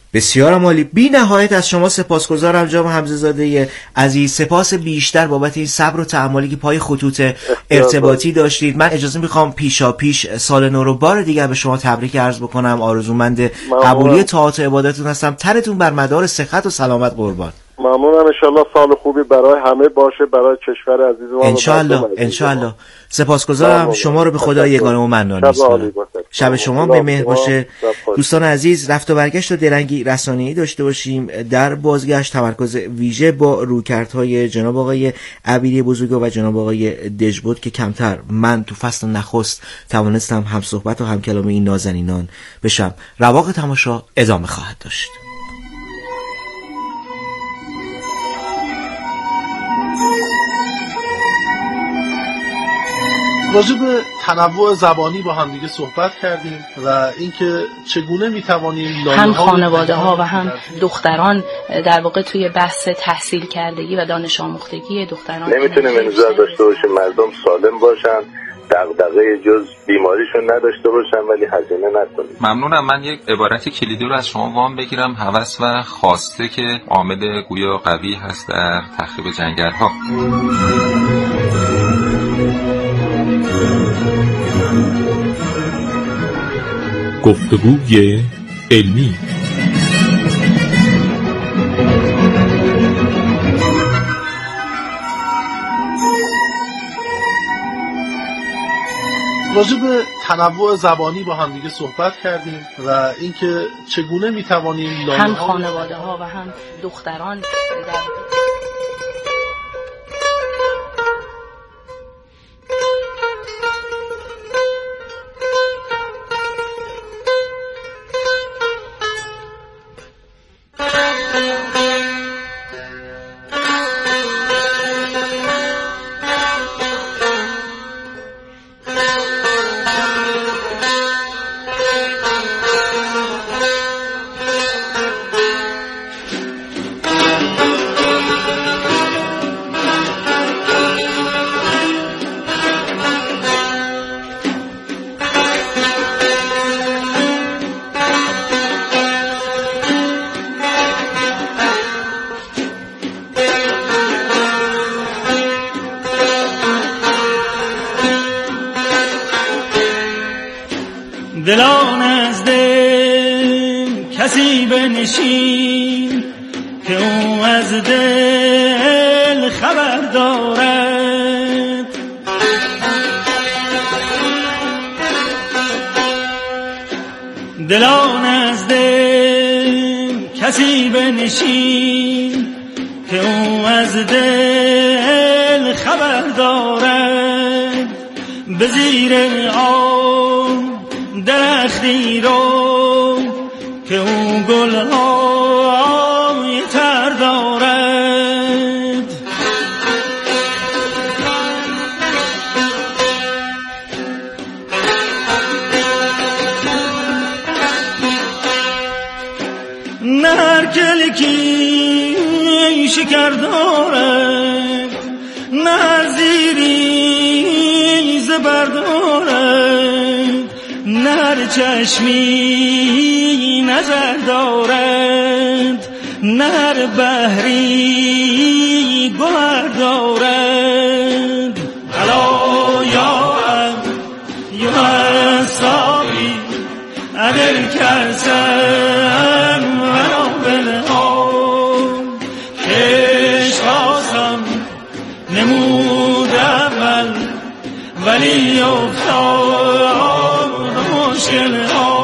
بسیار عالی. بی نهایت از شما سپاسگزارم جناب حمزه زاده عزیز. سپاس بیشتر بابت این صبر و تحملی که پای خطوط ارتباطی داشتید. من اجازه میخوام پیشا پیش سال نو رو بار دیگر به شما تبریک عرض بکنم. آرزومند قبولی طاعات و عبادتتون هستم. تنتون بر مدار صحت و سلامت قربان. ممنونم. انشالله سال خوبی برای همه باشه، برای کشور عزیز ما. انشالله. سپاسگزارم. شما رو به خدا یگانه و منان می‌سپارم. شب شما به مهر باشه. دوستان عزیز، رفت و برگشت و درنگی رسانه‌ای داشته باشیم. در بازگشت تمرکز ویژه با رویکردهای جناب آقای عبیری بزرگوار و جناب آقای دژبود که کمتر من تو فصل نخست توانستم هم صحبت و هم کلام این نازنینان بشم. رواق تماشا ادامه خواهد داشت. راجع به تنوع زبانی با هم دیگه صحبت کردیم و اینکه چگونه میتوانیم هم خانواده‌ها و هم دختران در واقع توی بحث تحصیل کردگی و دانش آموختگی دختران نمیتونیم انتظار داشته باشیم مردم سالم باشن، دغدغه جز بیماریشون نداشته باشن ولی هزینه نکنیم. ممنونم. من یک عبارت کلیدی رو از شما وام بگیرم. هوس و خواسته که عامل گویا قوی هست در تخریب جنگل‌ها. گفتگوی علمی. راجع به تنوع زبانی با هم دیگه صحبت کردیم و اینکه چگونه میتوانیم هم خانواده‌ها و هم دختران در دلان از دل کسی بنشین که او از دل خبر دارد. دلان از دل کسی بنشین که او از دل خبر دارد. به زیر آب درختی رو که او گلهای تر دارد. نه هر کلکی شکر دارد، نه هر زیری زبر دارد، نه هر چشمی نظر دارد، نه هر بحری گوهر دارد. الا یا ساقی ادر کرسن ولو بالآب کش خواستم نمود اول ولی افتاد مشکل ها.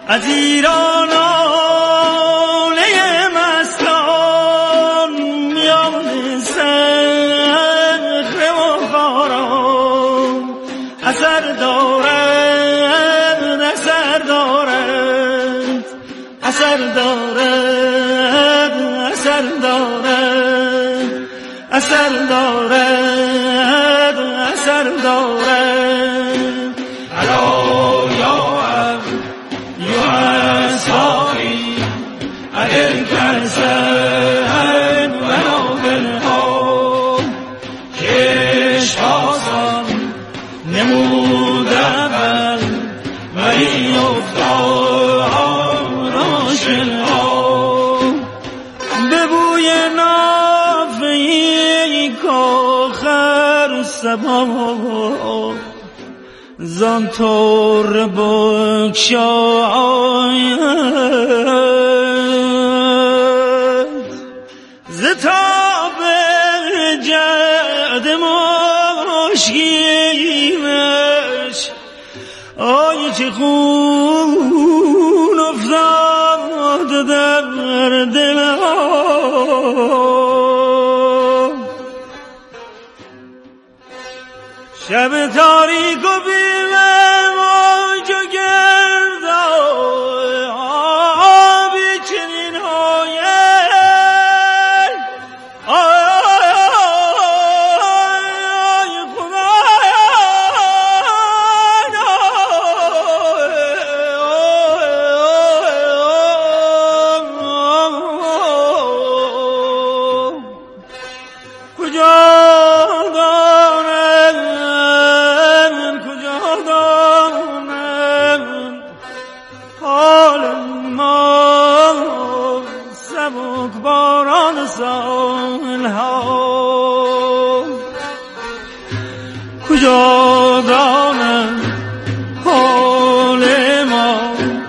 از ایران آله مستان میان صخره و خاران اثر دارد اثر دارد اثر دارد اثر دارد اثر دارد اثر دارد الا یا اصحابی اگر کسن ولو بالها کش آسان نمود اول ولی افتاد راشل ها به بوی نافهی کاخر سبا زان طور بکشاید ز تاب جد مشکیمش آی چه خون افتاد در دل شب تاریک و بی‌موج و گرد آبی چنین آید آی خدا کجا کجا دانم حال ما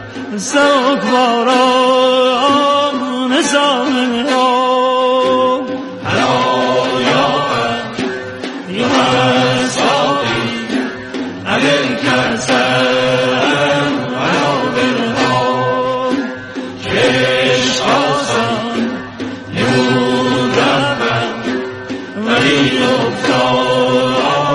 سبکباران ساحل ها الا یا اصحابی اگر کسن ولو بالها کش آسان نمود اول ولی افتاد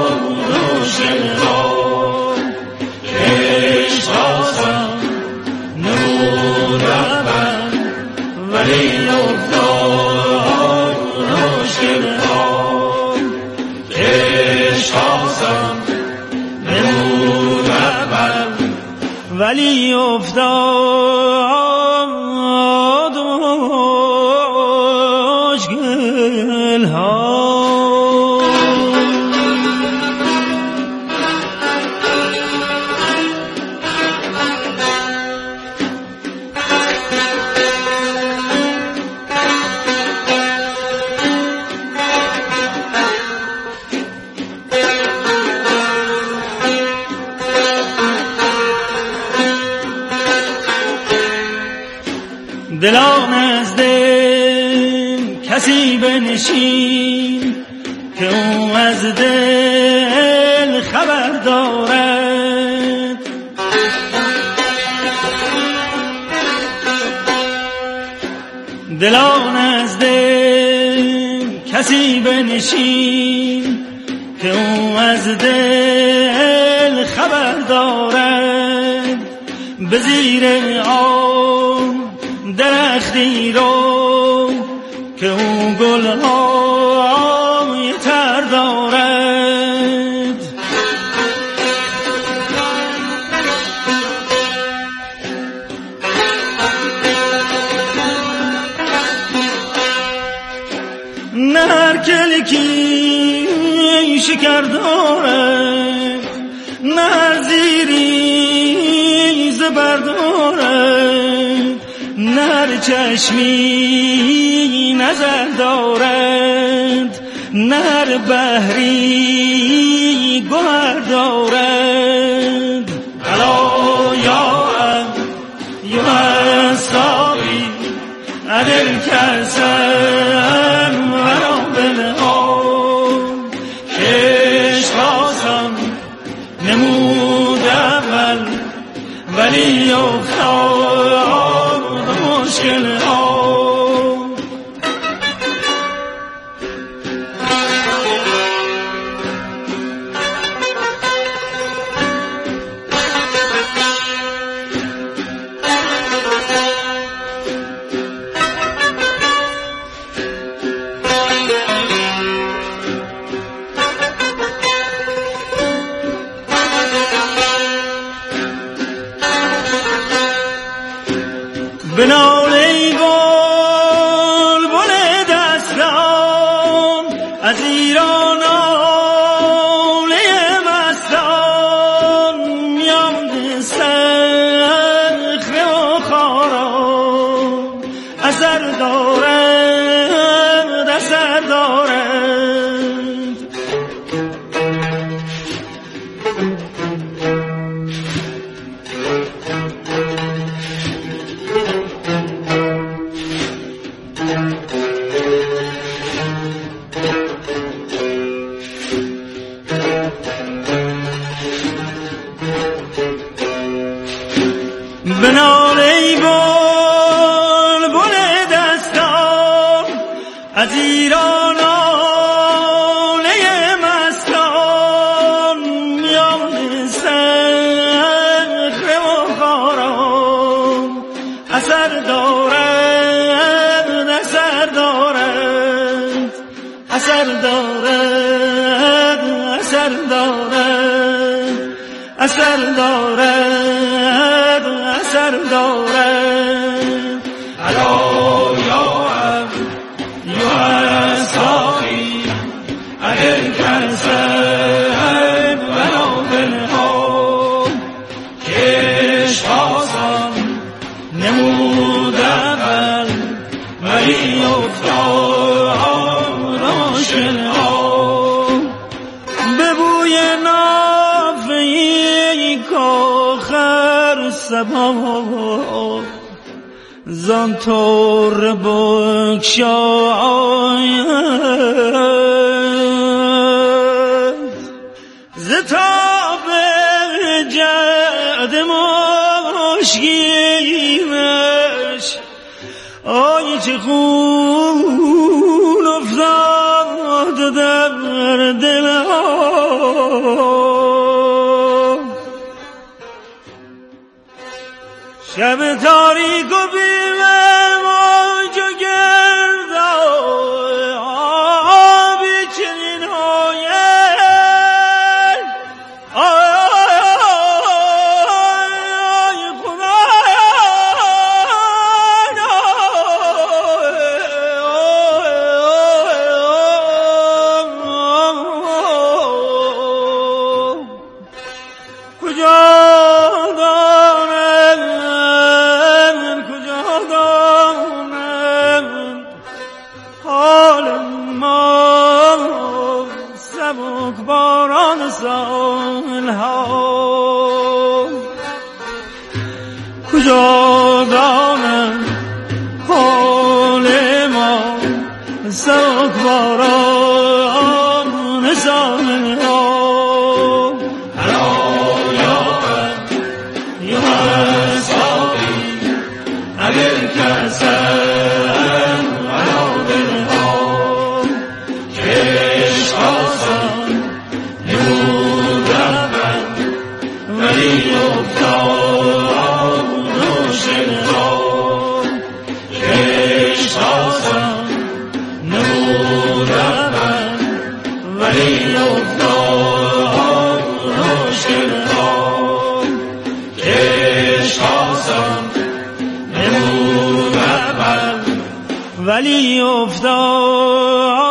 ولی افتاد روشن ها کش آسان نمود اول ولی افتاد مشکل ها. دلان از دل کسی بنشین که او از دل خبر دارد دلان از دل کسی بنشین که او از دل خبر دارد به زیر آب درختی رو که او گل‌های تر دارد نه هر کلکی شکر دارد نه هر زیری زبر دارد نه هر چشمی نظر دارد نه هر بحری گوهر دارد الا یا اصحابی اگر کسن ورا بلها کش خواستم نمود اول ولی افتاد بنال ای بلبل دستان از ایران ناله مستان میان صخره و خاران اثر دارد اثر دارد بنال ای بلبل دستان از ایران ناله مستان میان صخره و خاران اثر دارد اثر دارد اثر دارد اثر دارد اثر دارد اثر دارد الا یا ساقی اگر کرسد ولو بالها کش آسان نمود اول ولی افتاد روشنها به بوی نافهی کاخر سبا زان طور بگشاید ز تاب جعد مشکینش آی چه خون افتاد در دلها شب تاریک و بیمه موج و گرد آبی چنین آید آی خدا باران سالها کجا دانم حال ما سبک باران سالها یا ساقی اگر کسم ولا دلها کش آسان ولی افتاد روشنها کش آسان نمود اول ولی افتاد روشنها کش آسان نمود اول ولی افتاد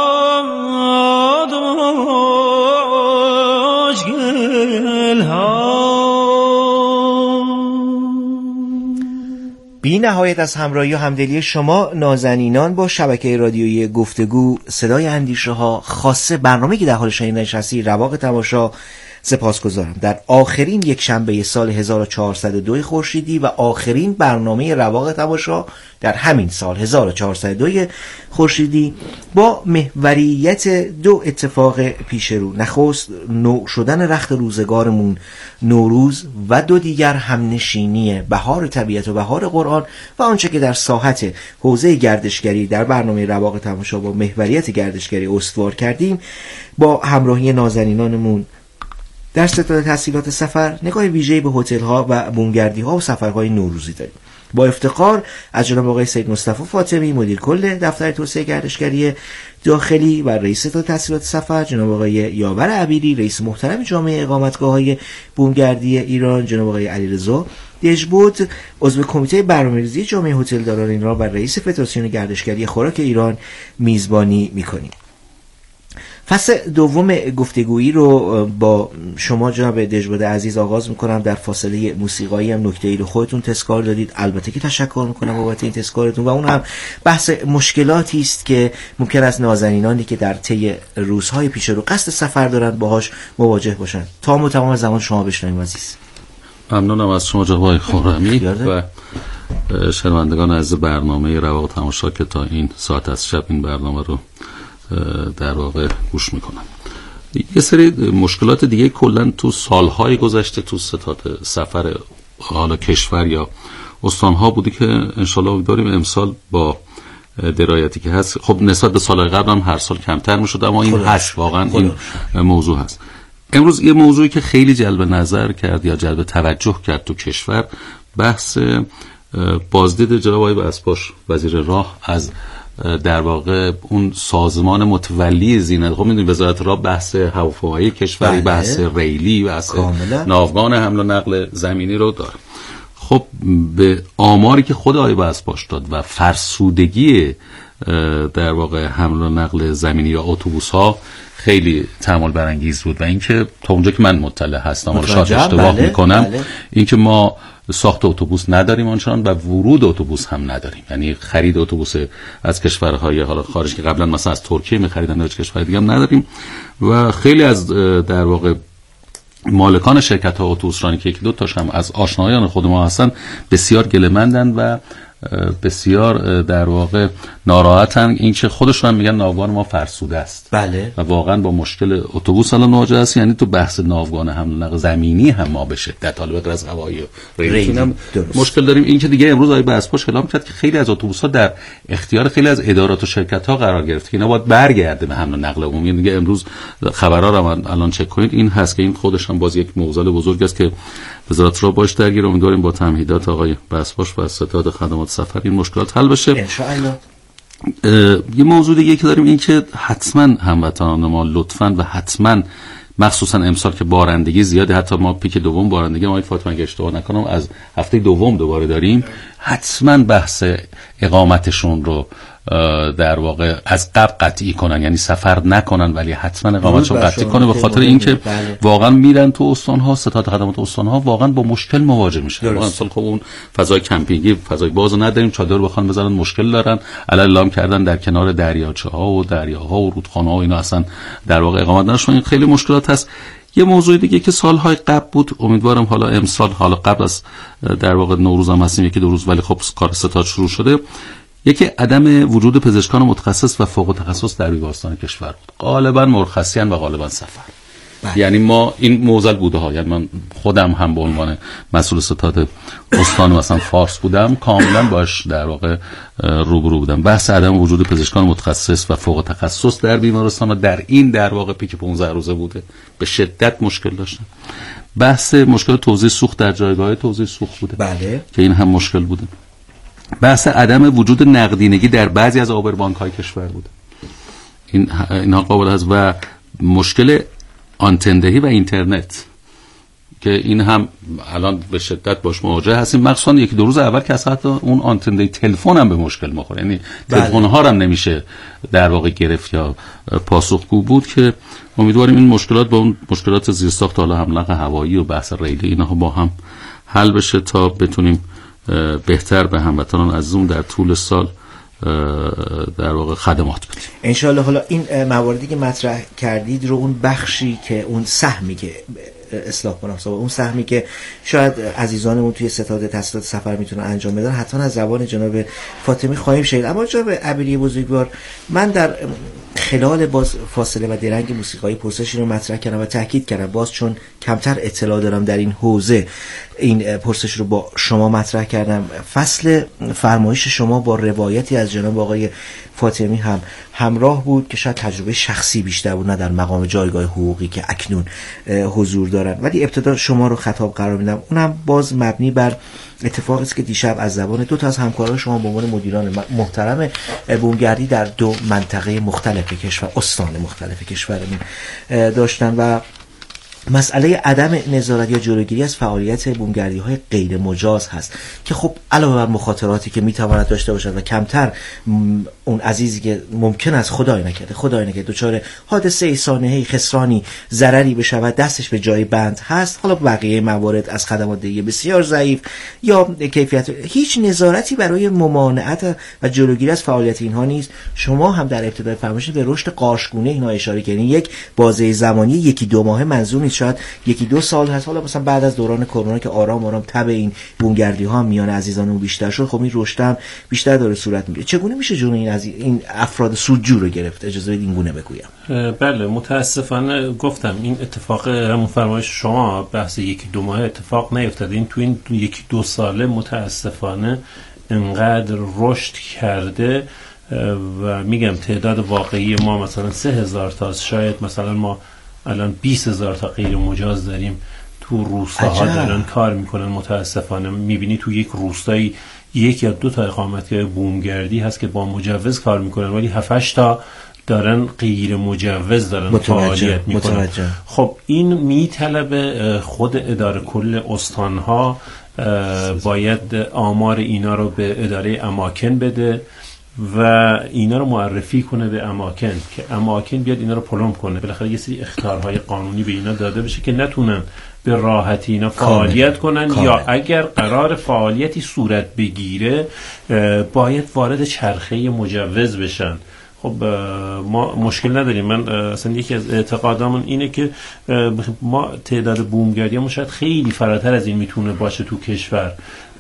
بی نهایت از همراهی و همدلی شما نازنینان با شبکه رادیویی گفتگو صدای اندیشه ها خاصه برنامه‌ای که در حال شنیدنش هستی رواق تماشا سپاسگزارم. در آخرین یک شنبه سال 1402 خورشیدی و آخرین برنامه رواق تماشا در همین سال 1402 خورشیدی با محوریت دو اتفاق پیش رو، نخست نو شدن رخت روزگارمون نوروز و دو دیگر همنشینی بهار طبیعت و بهار قرآن و آنچه که در ساحت حوزه گردشگری در برنامه رواق تماشا با محوریت گردشگری استوار کردیم. با همراهی نازنینانمون در ستاد تسهیلات سفر نگاه ویژه‌ای به هتل‌ها و بومگردی‌ها و سفرهای نوروزی داریم. با افتخار از جناب آقای سید مصطفی فاطمی مدیر کل دفتر توسعه گردشگری داخلی و رئیس ستاد تسهیلات سفر، جناب آقای یاور عبیری رئیس محترم جامعه اقامتگاه‌های بومگردی ایران، جناب آقای علیرضا دژبود عضو کمیته برنامه‌ریزی جامعه هتلداران ایران و رئیس فدراسیون گردشگری خوراک ایران میزبانی می‌کنیم. فصل دوم گفتگویی رو با شما جناب دژبود عزیز آغاز میکنم. در فاصله موسیقایی هم نکته‌ای رو خودتون تذکار دادید، البته که تشکر میکنم بابت این تذکارتون، و اون هم بحث مشکلاتی است که ممکن است نازنینانی که در طی روزهای پیش رو قصد سفر دارند باهاش مواجه باشن. تا تمام زمان شما بشنویم عزیز. ممنونم از شما جناب خرمی و شنوندگان عزیز برنامه رواق تماشا که تا این ساعت از شب این برنامه رو در واقع گوش میکنن. یه سری مشکلات دیگه کلا تو سالهای گذشته تو ستاد سفر حالا کشور یا استانها بودی که انشالله داریم امسال با درایتی که هست، خب نسبت به سالهای قبل هم هر سال کمتر میشد، اما این هست واقعا این موضوع هست. امروز یه موضوعی که خیلی جلب نظر کرد یا جلب توجه کرد تو کشور، بحث بازدید جناب آقای اسپاش وزیر راه از در واقع اون سازمان متولی زینت. خب میدونید وزارت راه بحث هواپیمایی کشوری، بحث ریلی، بحث ناوگان حمل و نقل زمینی رو داره. خب به آماری که خود آقای اسپاش داد و فرسودگی در واقع حمل و نقل زمینی یا اتوبوس ها خیلی تأمل برانگیز بود و اینکه تا اونجا که من مطلع هستم، حالا شاید اشتباه میکنم، اینکه ما ساخت اتوبوس نداریم آنچنان و ورود اتوبوس هم نداریم، یعنی خرید اتوبوس از کشورهای حالا خارج که قبلا مثلا از ترکیه می‌خریدن یا کشور دیگه هم نداریم و خیلی از در واقع مالکان شرکت‌ها اتوبوسرانی که یک دو تاش هم از آشنایان خود ما هستن بسیار گله‌مندن و بسیار در واقع ناراحتن، این که خودشون هم میگن ناوگان ما فرسوده است. بله. و واقعا با مشکل اتوبوس الان مواجه است. یعنی تو بحث ناوگان حمل و نقل زمینی هم ما به شدت حالا به غیر از هوایی و ریلی هم مشکل داریم. این که دیگه امروز آقای اسپاش اعلام کرد که خیلی از اتوبوس‌ها در اختیار خیلی از ادارات و شرکت‌ها قرار گرفت که اینا باید برگرده به حمل و نقل عمومی. دیگه امروز خبرها رو الان چک کنید، این هست که این خودش هم باز یک موضوع بزرگ است که وزارت راه باش درگیر. امیدواریم با تمهیدات آقای اسپاش و ستاد خدمات سفر این مشکلات حل بشه ان شاء الله. یه موضوع دیگه که داریم این که حتما هموطنان ما لطفاً و حتما مخصوصا امسال که بارندگی زیاده، حتی ما پیک دوم بارندگی ما فاطمه اگه اشتباه نکنم از هفته دوم دوباره داریم، حتما بحث اقامتشون رو در واقع از قبل قطعی کنن، یعنی سفر نکنن ولی حتما اقامتشون قطعی کنه، به خاطر اینکه واقعا میرن تو استان‌ها، ستاد خدمات استان‌ها واقعا با مشکل مواجه میشن. ما امسال خب اون فضای کمپینگی، فضای بازو نداریم، چادر بخوان بزنن مشکل دارن، علل کردن در کنار دریاچه‌ها و دریاها و رودخانه‌ها و اینا اصلا در واقع اقامت نداشتن. این خیلی مشکلات هست. یه موضوع دیگه که سالهای قبل بود، امیدوارم حالا امسال، حالا قبل از در واقع نوروز هم هستیم یکی دو روز، ولی خب کار ستاد شروع شده، یکی عدم وجود پزشکان متخصص و فوق تخصص در بیمارستان کشور بود، غالبا مرخصیان و غالبا سفر. یعنی ما این موزل بوده ها، یعنی من خودم هم به عنوان مسئول ستاد استان مثلا فارس بودم، کاملا باش در واقع روبرو بودم. بحث عدم وجود پزشکان متخصص و فوق تخصص در بیمارستان و در این در واقع پیک 15 روزه بوده، به شدت مشکل داشتن. بحث مشکل توزیع سوخت در جایگاه توزیع سوخت بوده، بله، که این هم مشکل بوده. بحث عدم وجود نقدینگی در بعضی از آبربانک‌های کشور بوده، اینها قابل هست. و مشکل آنتندهی و اینترنت که این هم الان به شدت باش مواجه هستیم، مخصوصا یکی دو روز اول که اصلا اون آنتندهی تلفن هم به مشکل میخوره، یعنی تلفن ها هم نمیشه در واقع گرفت یا پاسخگو بود، که امیدواریم این مشکلات با اون مشکلات زیرساخت حالا حمل و نقل هوایی و بحث ریلی اینها با هم حل بشه تا بتونیم بهتر به هموطنان عزیزمون در طول سال در واقع خدمات بدیم ان شاء الله. حالا این مواردی که مطرح کردید رو، اون بخشی که اون سهمی که اصلاح کنم اون سهمی که شاید عزیزانمون توی ستاد تسهیلات سفر میتونن انجام بدن، حتما از زبان جناب فاطمی خواهیم شنید. اما جناب عبیری بزرگوار، من در خلال باز فاصله و درنگ موسیقایی پرسشی رو مطرح کردم و تاکید کردم، باز چون کمتر اطلاع دارم در این حوزه این پرسش رو با شما مطرح کردم. فصل فرمایش شما با روایتی از جناب آقای فاطمی هم همراه بود که شاید تجربه شخصی بیشتر بود، نه در مقام جایگاه حقوقی که اکنون حضور دارن، ولی ابتدا شما رو خطاب قرار میدم. اونم باز مبنی بر اتفاقی است که دیشب از زبان دو تا از همکاران شما به عنوان مدیران محترم بومگردی در دو منطقه مختلف کشور، استان مختلف کشورمون داشتن و مسئله عدم نظارت یا جلوگیری از فعالیت بومگردی‌های غیر مجاز هست که خب علاوه بر مخاطراتی که میتواند داشته باشد و کمتر اون عزیزی که ممکن است خدای نکرده دچار حادثه سانحه‌ای خسرانی ضرری بشود دستش به جای بند هست، حالا بقیه موارد از خدمات دهی بسیار ضعیف یا کیفیت، هیچ نظارتی برای ممانعت و جلوگیری از فعالیت اینها نیست. شما هم در ابتدای فرمایشتون به رشد قارچگونه اینها اشاره کردین. یک بازه زمانی 1-2 ماه منظور نیست، شاید 1-2 سال هست. حالا مثلا بعد از دوران کرونا که آرام تب این بومگردی ها میان عزیزانمون بیشتر شد، خب این رشد هم بیشتر داره صورت میگیره. چگونه میشه جلوی این افراد سودجو رو گرفت؟ اجازه بدید این گونه بگویم. بله، متاسفانه گفتم این اتفاق همون فرمایش شما بحث 1-2 ماه اتفاق نیفتاد. این تو این 1-2 ساله متاسفانه انقدر رشد کرده و میگم تعداد واقعی ما مثلا 3000 تا، شاید مثلا ما الان 20,000 تا غیر مجاز داریم تو روستاها دارن کار میکنن. متاسفانه میبینی تو یک روستایی 1 یا 2 تا اقامتگاه بومگردی هست که با مجوز کار میکنن، ولی 7-8 تا دارن غیر مجوز دارن فعالیت میکنن. خب این میطلبه خود اداره کل استانها باید آمار اینا رو به اداره اماکن بده و اینا رو معرفی کنه به اماکن که اماکن بیاد اینا رو پلم کنه. بالاخره یه سری اخطارهای قانونی به اینا داده بشه که نتونن به راحتی اینا فعالیت کنن یا اگر قرار فعالیتی صورت بگیره باید وارد چرخه مجوز بشن. خب ما مشکل نداریم. من اصلا یکی از اعتقادامون اینه که ما تعداد بومگردیامون شاید خیلی فراتر از این میتونه باشه تو کشور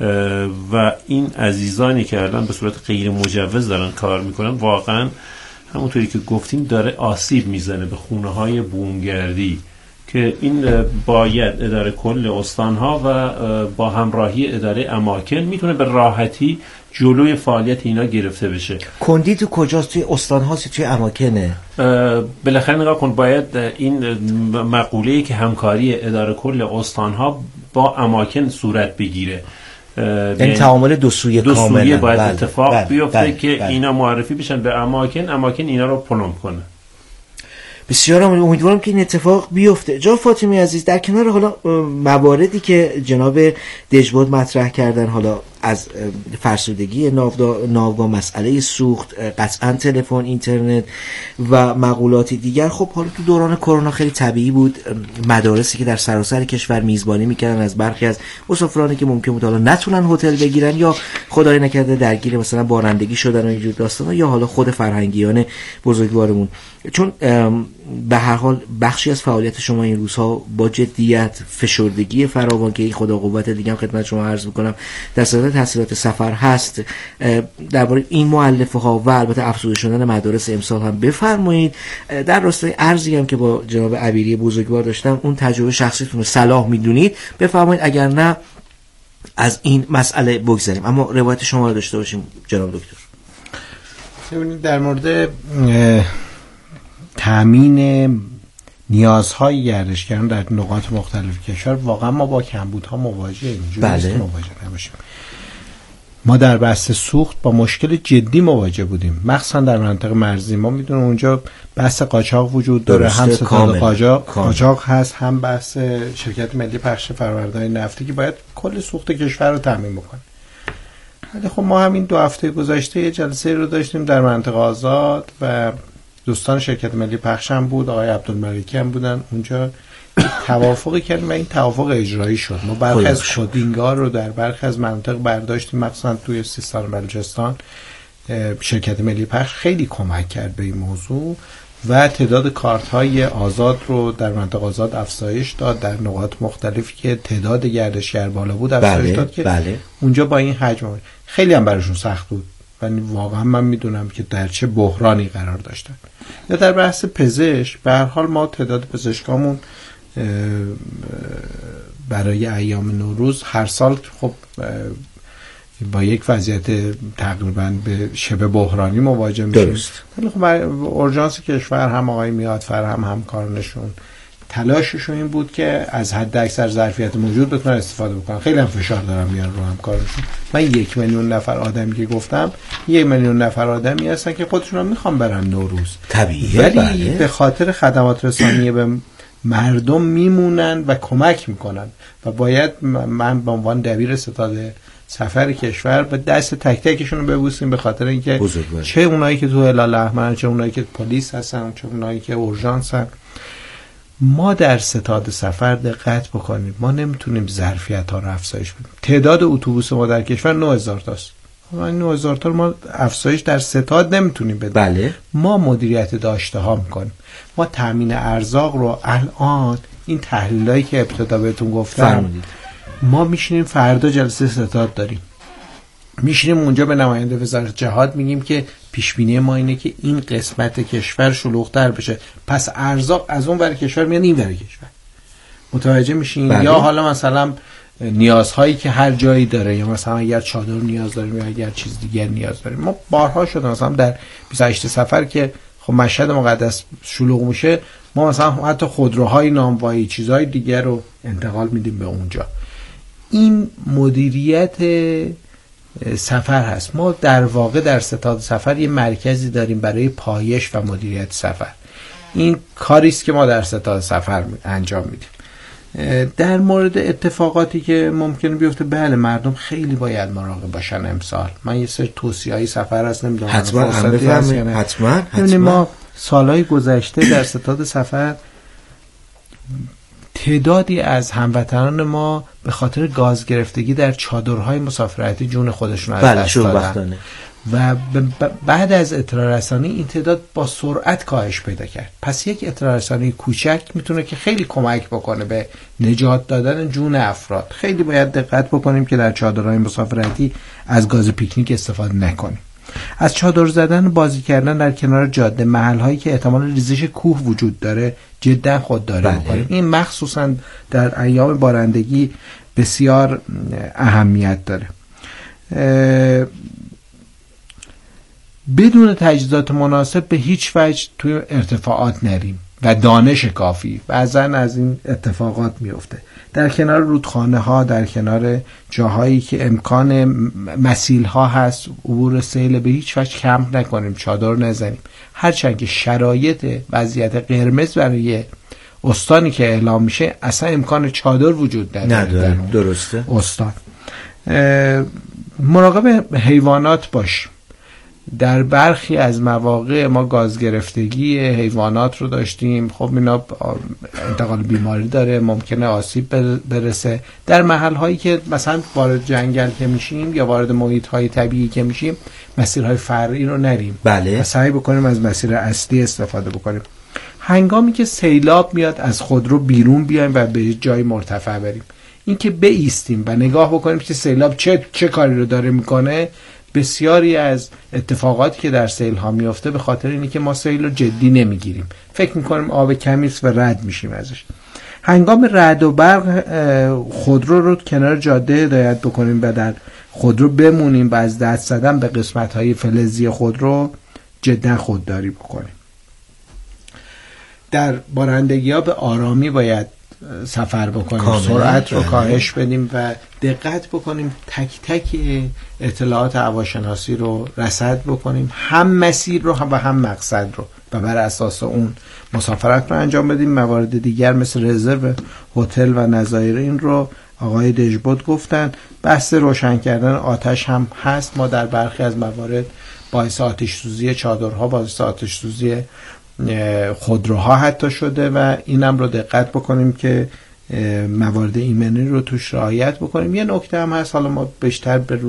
و این عزیزانی که الان به صورت غیر مجوز دارن کار میکنن واقعا همونطوری که گفتیم داره آسیب میزنه به خونه های بومگردی که این باید اداره کل استانها و با همراهی اداره اماکن میتونه به راحتی جلوی فعالیت اینا گرفته بشه. کندی تو کجاست؟ توی استان هاست توی اماکنه؟ بالاخره نگاه کن، باید این مقوله‌ای که همکاری اداره کل استان ها با اماکن صورت بگیره، یعنی تعامل دو سویه کاملا باید اتفاق بیفته که اینا معرفی بشن به اماکن اینا رو پلم کنه. بسیار امیدوارم که این اتفاق بیفته. جناب فاطمی عزیز، در کنار حالا مواردی که جناب دژبود مطرح کردن، حالا از فرسودگی ناوگان، مسئله سوخت، قطعا تلفن، اینترنت و مقولات دیگر، خب حالا تو دوران کرونا خیلی طبیعی بود مدارسی که در سراسر کشور میزبانی میکردن از برخی از مسافرانی که ممکن بود حالا نتونن هتل بگیرن یا خدای نکرده درگیر مثلا بارندگی شدن و اینجور داستانا، یا حالا خود فرهنگیان بزرگوارمون، چون به هر حال بخشی از فعالیت شما این روزها با جدیت، فشردگی فراوان که خدا قوت دیگه هم خدمت شما عرض میکنم در صدد تحصیلات سفر هست، درباره این مؤلفه ها و البته افزوده شدن مدارس امسال هم بفرمایید. در راستای عرضی هم که با جناب عبیری بزرگوار داشتم، اون تجربه شخصیتون رو صلاح میدونید بفرمایید، اگر نه از این مسئله بگذاریم. اما روایت شما رو داشته باشیم جناب دکتر. ببینید در مورد تامین نیازهای گردشگران در نقاط مختلف کشور واقعا ما با کمبودها مواجهیم. بله. مواجه نباشیم. ما در بحث سوخت با مشکل جدی مواجه بودیم، مخصوصا در منطقه مرزی. ما میدونیم اونجا بحث قاچاق وجود داره، هم ستاد قاچاق هست، هم بحث شرکت ملی پخش فرآورده‌های نفتی که باید کل سوخت کشور رو تامین بکنه. ولی خب ما همین 2 هفته گذشته یه جلسه رو داشتیم در منطقه آزاد و دوستان شرکت ملی پخش هم بود، آقای عبدالملکی هم بودن اونجا، توافقی کردیم و این توافق اجرایی شد. ما برخی از شدینگار رو در برخی از مناطق برداشتیم، مثلا توی سیستان و بلوچستان شرکت ملی پخش خیلی کمک کرد به این موضوع و تعداد کارت‌های آزاد رو در منطقه آزاد افزایش داد، در نقاط مختلفی که تعداد گردشگر بالا بود افزایش داد که اونجا با این حجم خیلی هم براشون سخت بود و واقعا من میدونم که در چه بحرانی قرار داشتن. یا در بحث پزشک، به هر حال ما تعداد پزشکامون برای ایام نوروز هر سال خب با یک وضعیت تقریبا به شبه بحرانی مواجه میشیم. ولی خب اورژانس کشور هم آقای میادفر هم همکارانشون تلاششون این بود که از حد اکثر ظرفیت موجود بتونن استفاده بکنن. خیلی هم فشار دارن میان رو همکارشون. من 1 میلیون نفر آدمی که گفتم 1 میلیون نفر آدمی هستن که خودشون هم میخوان برن نوروز، طبیعیه، ولی به خاطر خدمات رسانیه به مردم میمونن و کمک میکنن و باید من به عنوان دبیر ستاد سفر کشور به دست تک تکشون رو ببوسیم، به خاطر اینکه چه اونایی که تو هلال احمر، چه اونایی که پلیس هستن، چه اونایی که اورژانس هستن. ما در ستاد سفر دقت بکنیم، ما نمیتونیم ظرفیت ها رو افزایش بدیم. تعداد اتوبوس ما در کشور 9000 تاست. 9000 تا ما افزایش در ستاد نمیتونیم بدیم. بله. ما مدیریت داشته ها میکنیم. ما تامین ارزاق رو الان این تحلیلایی که ابتدا بهتون گفتم ما میشینیم فردا جلسه ستاد داریم، میشینیم اونجا به نماینده وزارت جهاد میگیم که پیش بینی ما اینه که این قسمت کشور شلوغ‌تر بشه، پس ارزاق از اون ور کشور میاد این ور کشور. متوجه میشین؟ بله. یا حالا مثلا نیازهایی که هر جایی داره، یا مثلا اگر چادر نیاز داریم یا اگر چیز دیگر نیاز داریم. ما بارها شده مثلا در 28 سفر که خب مشهد مقدس شلوغ میشه، ما مثلا حتی خودروهای نانوایی چیزهای دیگر رو انتقال میدیم به اونجا. این مدیریت سفر هست. ما در واقع در ستاد سفر یه مرکزی داریم برای پایش و مدیریت سفر. این کاریست که ما در ستاد سفر انجام میدیم. در مورد اتفاقاتی که ممکنه بیفته، بله مردم خیلی باید مراقب باشن امسال. من یه سری توصیه‌های سفر هست نمیدونم حتما ما سالهای گذشته در ستاد سفر تعدادی از هموطنان ما به خاطر گاز گرفتگی در چادرهای مسافرتی جون خودشون از دست دادن و بعد از اطلاع رسانی این تعداد با سرعت کاهش پیدا کرد. پس یک اطلاع رسانی کوچک میتونه که خیلی کمک بکنه به نجات دادن جون افراد. خیلی باید دقت بکنیم که در چادرهای مسافرتی از گاز پیکنیک استفاده نکنیم. از چادر زدن، بازی کردن در کنار جاده، محل‌هایی که احتمال ریزش کوه وجود داره، جدا خودداری بکنیم. این مخصوصا در ایام بارندگی بسیار اهمیت داره. بدون تجهیزات مناسب به هیچ وجه توی ارتفاعات نریم و دانش کافی. بعضن از این اتفاقات میفته. در کنار رودخانه ها، در کنار جاهایی که امکان مسیل ها هست، عبور سیل به هیچ وجه کمپ نکنیم، چادر نزنیم. هرچند که شرایط وضعیت قرمز برای استانی که اعلام میشه اصلا امکان چادر وجود نداره. درسته. استان مراقب حیوانات باش. در برخی از مواقع ما گاز گرفتگی حیوانات رو داشتیم. خب اینا انتقال بیماری داره، ممکنه آسیب برسه. در محل هایی که مثلا وارد جنگل که میشیم یا وارد محیط های طبیعی که میشیم، مسیرهای فرعی رو نریم. بله. سعی بکنیم از مسیر اصلی استفاده بکنیم. هنگامی که سیلاب میاد از خودرو بیرون بیایم و به جای مرتفع بریم. این که بایستیم و نگاه بکنیم که سیلاب چه کاری رو داره میکنه. بسیاری از اتفاقاتی که در سیل ها میفته به خاطر اینه که ما سیل رو جدی نمیگیریم، فکر میکنیم آب کمی است و رد میشیم ازش. هنگام رعد و برق خودرو رو کنار جاده هدایت بکنیم و در خودرو بمونیم و از دست زدن به قسمت های فلزی خودرو جدا خودداری بکنیم. در بارندگی ها به آرامی باید سفر بکنیم، سرعت رو کاهش بدیم و دقت بکنیم تک تک اطلاعات هواشناسی رو رصد بکنیم، هم مسیر رو و هم مقصد رو، و بر اساس اون مسافرت رو انجام بدیم. موارد دیگر مثل رزرو هتل و نظایر این رو آقای دژبود گفتن. بحث روشن کردن آتش هم هست. ما در برخی از موارد باعث آتش سوزی چادرها، باعث آتش سوزی خودروها حتی شده و اینم رو دقت بکنیم که موارد ایمنی رو توش رعایت بکنیم. یه نکته هم هست، حالا ما بیشتر به